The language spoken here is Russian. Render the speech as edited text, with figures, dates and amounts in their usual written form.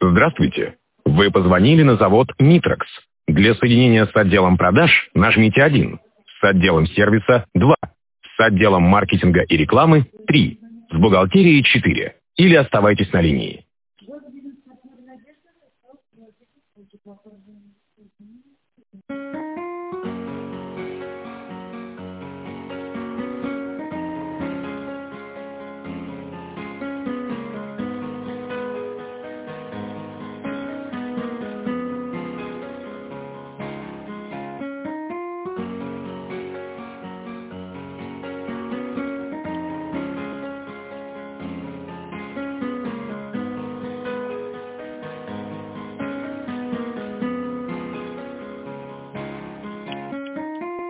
Здравствуйте. Вы позвонили на завод «Нитрекс». Для соединения с отделом продаж нажмите 1, с отделом сервиса 2, с отделом маркетинга и рекламы 3, с бухгалтерией 4. Или оставайтесь на линии.